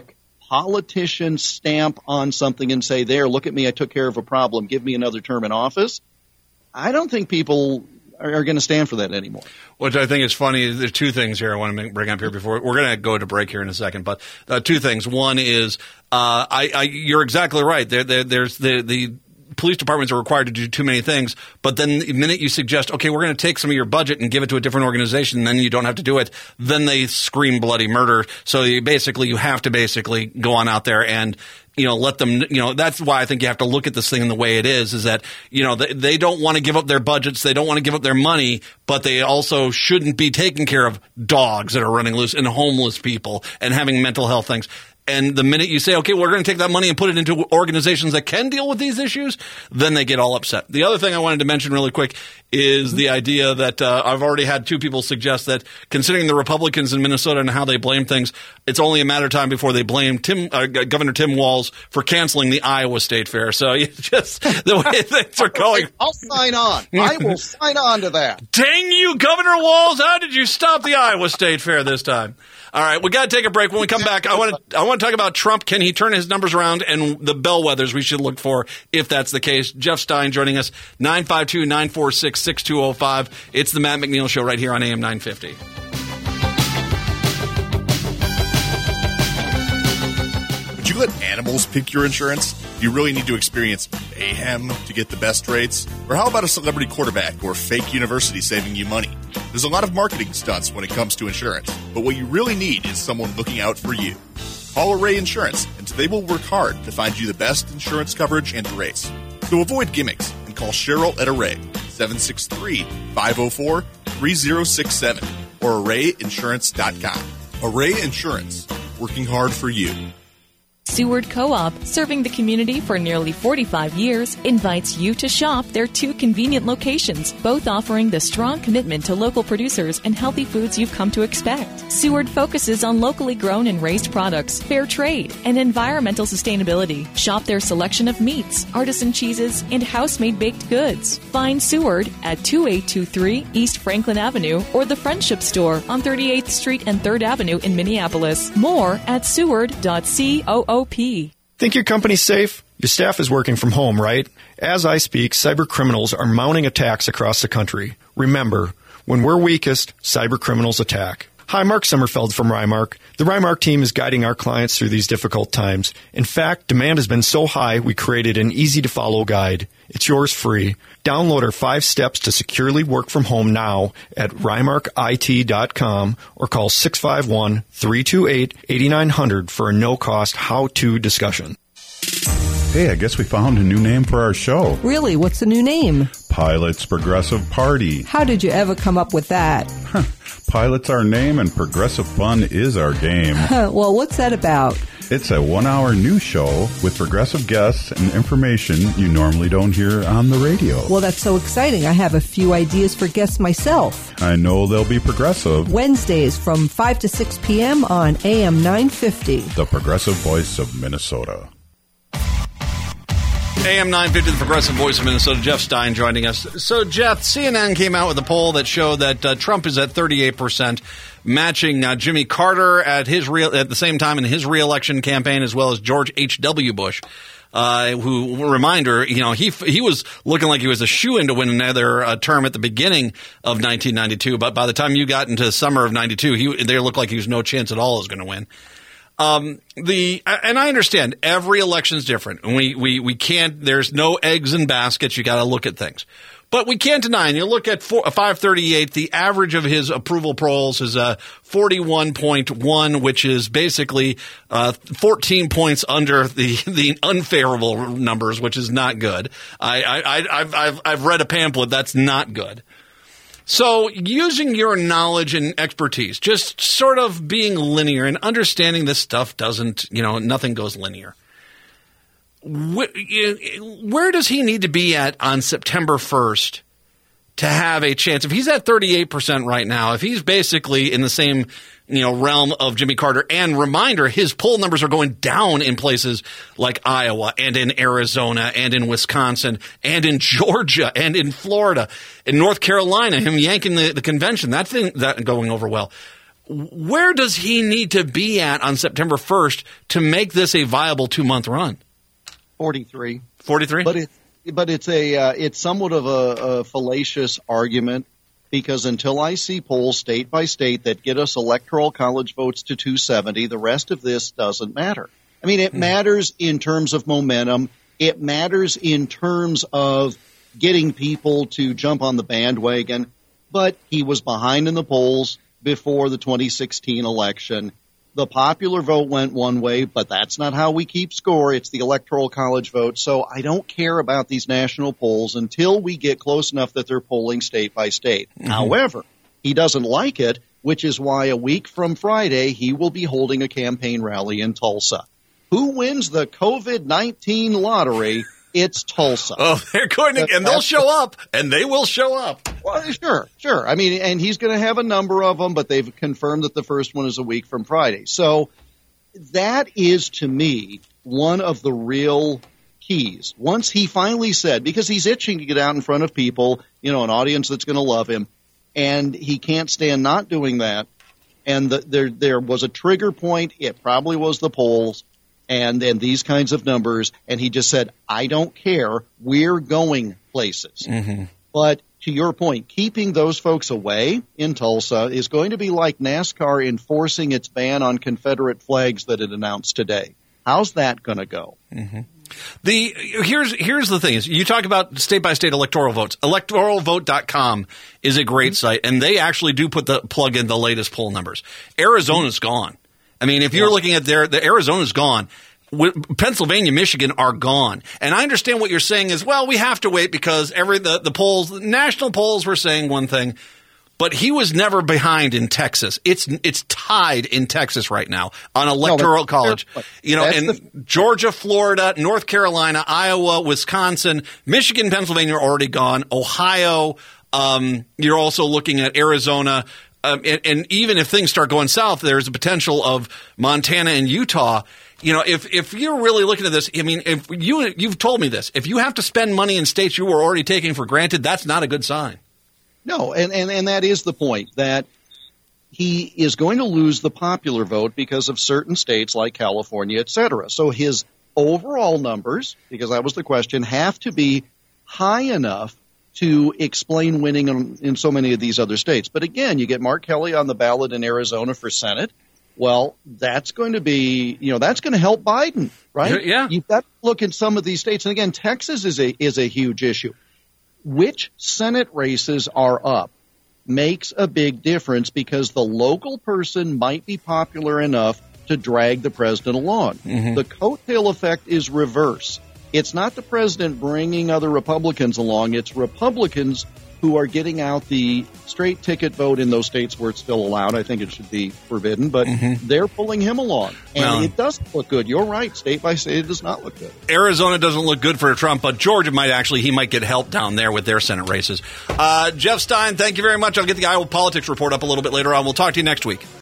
politician stamp on something and say, there, look at me, I took care of a problem, give me another term in office, I don't think people are, are going to stand for that anymore. Which I think is funny. There's two things here I want to bring up here before we're going to go to break here in a second. But uh, two things. One is uh, I, I, you're exactly right. There, there, there's the the police departments are required to do too many things. But then the minute you suggest, okay, we're going to take some of your budget and give it to a different organization, and then you don't have to do it, then they scream bloody murder. So you basically you have to basically go on out there and, you know, let them, you know, that's why I think you have to look at this thing in the way it is, is that, you know, they, they don't want to give up their budgets. They don't want to give up their money, but they also shouldn't be taking care of dogs that are running loose and homeless people and having mental health things. And the minute you say, okay, we're going to take that money and put it into organizations that can deal with these issues, then they get all upset. The other thing I wanted to mention really quick is the idea that uh, I've already had two people suggest that considering the Republicans in Minnesota and how they blame things, it's only a matter of time before they blame Tim, uh, Governor Tim Walz for canceling the Iowa State Fair. So you just the way things are going. I'll sign on. I will sign on to that. Dang you, Governor Walz! How did you stop the Iowa State Fair this time? All right, we got to take a break. When we come back, I want to I want to talk about Trump. Can he turn his numbers around, and the bellwethers we should look for if that's the case. Jeff Stein joining us, nine five two, nine four six, six two zero five. It's the Matt McNeil Show right here on A M nine fifty. Would you let animals pick your insurance? Do you really need to experience mayhem to get the best rates? Or how about a celebrity quarterback or fake university saving you money? There's a lot of marketing stunts when it comes to insurance, but what you really need is someone looking out for you. Call Array Insurance, and they will work hard to find you the best insurance coverage and rates. So avoid gimmicks and call Cheryl at Array, seven six three, five zero four, three zero six seven, or array insurance dot com. Array Insurance, working hard for you. Seward Co-op, serving the community for nearly forty-five years, invites you to shop their two convenient locations, both offering the strong commitment to local producers and healthy foods you've come to expect. Seward focuses on locally grown and raised products, fair trade, and environmental sustainability. Shop their selection of meats, artisan cheeses, and house-made baked goods. Find Seward at two eight two three East Franklin Avenue or the Friendship Store on thirty-eighth Street and third Avenue in Minneapolis. More at seward dot coop. Think your company's safe? Your staff is working from home, right? As I speak, cyber criminals are mounting attacks across the country. Remember, when we're weakest, cyber criminals attack. Hi, Mark Sommerfeld from Rymark. The Rymark team is guiding our clients through these difficult times. In fact, demand has been so high, we created an easy-to-follow guide. It's yours free. Download our five steps to securely work from home now at rymark I T dot com or call six five one, three two eight, eight nine zero zero for a no-cost how-to discussion. Hey, I guess we found a new name for our show. Really? What's the new name? Pilot's Progressive Party. How did you ever come up with that? Huh. Pilot's our name and progressive fun is our game. Well, what's that about? It's a one-hour news show with progressive guests and information you normally don't hear on the radio. Well, that's so exciting. I have a few ideas for guests myself. I know they'll be progressive. Wednesdays from five to six p.m. on A M nine fifty. The progressive voice of Minnesota. A M nine fifty, the progressive voice of Minnesota. Jeff Stein joining us. So, Jeff, C N N came out with a poll that showed that uh, Trump is at thirty-eight percent, matching uh, Jimmy Carter at his re- at the same time in his reelection campaign, as well as George H W. Bush, uh, who, reminder, you know, he he was looking like he was a shoo-in to win another uh, term at the beginning of nineteen ninety-two, but by the time you got into the summer of ninety-two, he they looked like he was no chance at all was going to win. Um, the, and I understand every election is different, and we, we, we can't, there's no eggs in baskets. You got to look at things, but we can't deny, and you look at four, five thirty-eight, the average of his approval polls is a forty-one point one, which is basically, uh, fourteen points under the, the unfavorable numbers, which is not good. I, I, I've, I've, I've read a pamphlet that's not good. So using your knowledge and expertise, just sort of being linear and understanding this stuff doesn't, you know, nothing goes linear. Where does he need to be at on September first to have a chance? If he's at thirty-eight percent right now, if he's basically in the same, you know, realm of Jimmy Carter, and reminder, his poll numbers are going down in places like Iowa and in Arizona and in Wisconsin and in Georgia and in Florida, in North Carolina, him yanking the, the convention, that thing that going over well. where does he need to be at on September first to make this a viable two-month run? forty-three. forty-three? But it's, but it's, a, uh, it's somewhat of a, a fallacious argument, because until I see polls state by state that get us electoral college votes to two seventy, the rest of this doesn't matter. I mean, it matters in terms of momentum. It matters in terms of getting people to jump on the bandwagon. But he was behind in the polls before the twenty sixteen election. The popular vote went one way, but that's not how we keep score. It's the electoral college vote. So I don't care about these national polls until we get close enough that they're polling state by state. Mm-hmm. However, he doesn't like it, which is why a week from Friday he will be holding a campaign rally in Tulsa. Who wins the COVID nineteen lottery? It's Tulsa. Oh, they're going to, and they'll show up, and they will show up. Well, sure, sure. I mean, and he's going to have a number of them, but they've confirmed that the first one is a week from Friday. So that is, to me, one of the real keys. Once he finally said, because he's itching to get out in front of people, you know, an audience that's going to love him, and he can't stand not doing that. And the, there, there was a trigger point. It probably was the polls. And then these kinds of numbers, and he just said, I don't care, we're going places. Mm-hmm. But to your point, keeping those folks away in Tulsa is going to be like NASCAR enforcing its ban on Confederate flags that it announced today. How's that going to go? Mm-hmm. The here's here's the thing is you talk about state by state electoral votes. electoral vote dot com is a great mm-hmm. site, and they actually do put the plug in the latest poll numbers. Arizona's mm-hmm. gone. I mean, if you're yeah. looking at their, the Arizona's gone. Pennsylvania, Michigan are gone. And I understand what you're saying is, well, we have to wait because every the, the polls, the national polls were saying one thing, but he was never behind in Texas. It's it's tied in Texas right now on electoral no, college. You know, in the- Georgia, Florida, North Carolina, Iowa, Wisconsin, Michigan, Pennsylvania are already gone. Ohio, um, you're also looking at Arizona. Um, and, and even if things start going south, there's a potential of Montana and Utah. You know, if if you're really looking at this, I mean, if you you've told me this, if you have to spend money in states you were already taking for granted, that's not a good sign. No, and, and, and that is the point, that he is going to lose the popular vote because of certain states like California, et cetera. So his overall numbers, because that was the question, have to be high enough to explain winning in, in so many of these other states. But again, you get Mark Kelly on the ballot in Arizona for Senate. Well, that's going to be, you know, that's going to help Biden, right? Yeah. You've got to look at some of these states. And again, Texas is a is a huge issue. Which Senate races are up makes a big difference because the local person might be popular enough to drag the president along. Mm-hmm. The coattail effect is reverse. It's not the president bringing other Republicans along. It's Republicans who are getting out the straight ticket vote in those states where it's still allowed. I think it should be forbidden, but mm-hmm. they're pulling him along. And well, it doesn't look good. You're right. State by state, it does not look good. Arizona doesn't look good for Trump, but Georgia might actually, he might get help down there with their Senate races. Uh, Jeff Stein, thank you very much. I'll get the Iowa Politics Report up a little bit later on. We'll talk to you next week.